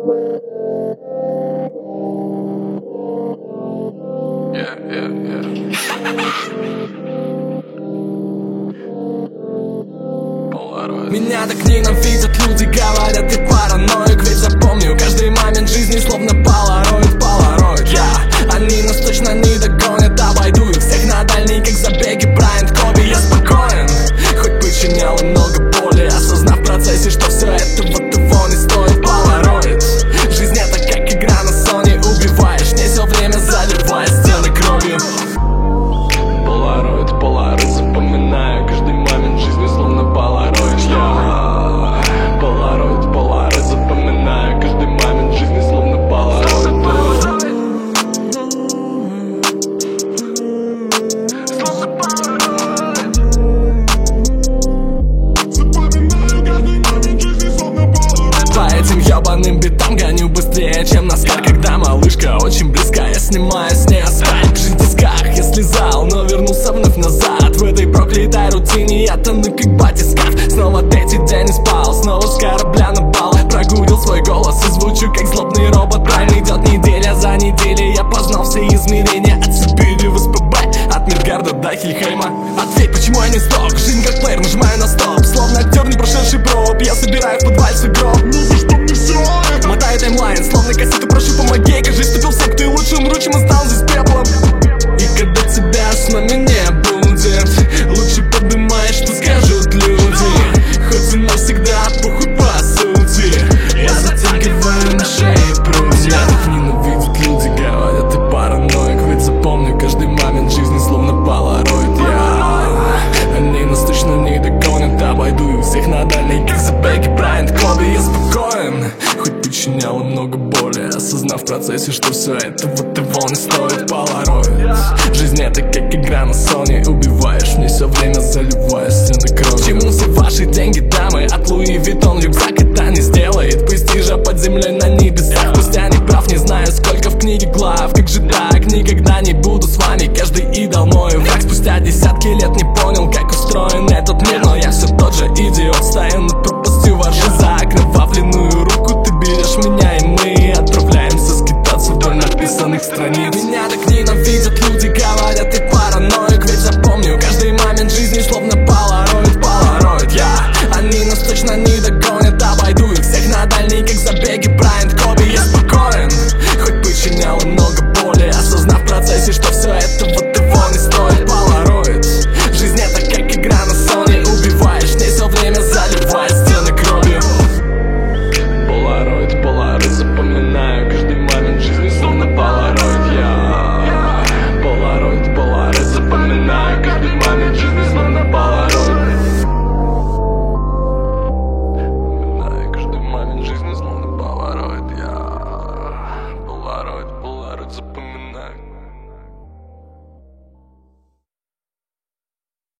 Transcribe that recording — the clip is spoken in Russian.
Меня так ненавидят люди, говорят, ты параноик. Ведь запомню каждый момент жизни словно полароид. Они нас точно не догонят, обойду их всех на дальний, как забеги Брайант Коби. Я спокоен, хоть причинял и много боли, осознав в процессе, что все это вот его не стоит. Полароид, жизнь это как игра на Sony. Убиваешь мне все время, заливая стены кровью. Полароид, запоминаю каждый момент жизни словно полароид. Полароид, запоминаю каждый момент жизни словно полароид. По этим ебаным битам гоню быстрее, чем Наскар, когда малышка очень близка. Я снимаю с ней асфальт, жизнь в тисках. Я слезал, но вернулся вновь назад. В этой проклятой рутине я тону, как батискаф. Снова третий день не спал, снова с корабля на бал. Прогудил свой голос и звучу, как злобный робот. Прайм идет неделя за неделей. Я познал все измерения, от Сибири в СПБ, от Мидгарда до Хельхейма. Ответь, почему я не сдох? Жизнь как плеер, нажимаю на стоп, словно актер, не прошедший проб. Я собираю в подвале свой гроб. Ну за что мне все это? Мотаю таймлайн, словно кассету, прошу помоги. Кажись, ступил в секты, лучше умру, чем останусь здесь пеплом. И когда тебя с нами не будет, лучше подумаешь, что скажут люди. Хоть и навсегда похуй по сути, я затягиваю на шее прутья. Так ненавидят люди, говорят, ты параноик. Ведь запомню каждый момент жизни словно полароид. Они нас точно не догонят, обойду их всех на дальней, как забеги Брайант Коби. Я спокоен, хоть причинял много боли, осознав в процессе, что все это вот его не стоит. Полароид, жизнь это как игра на Sony. Убиваешь мне все время, заливая стены кровью. Чему все ваши деньги, дамы? От Луи Виттон рюкзак и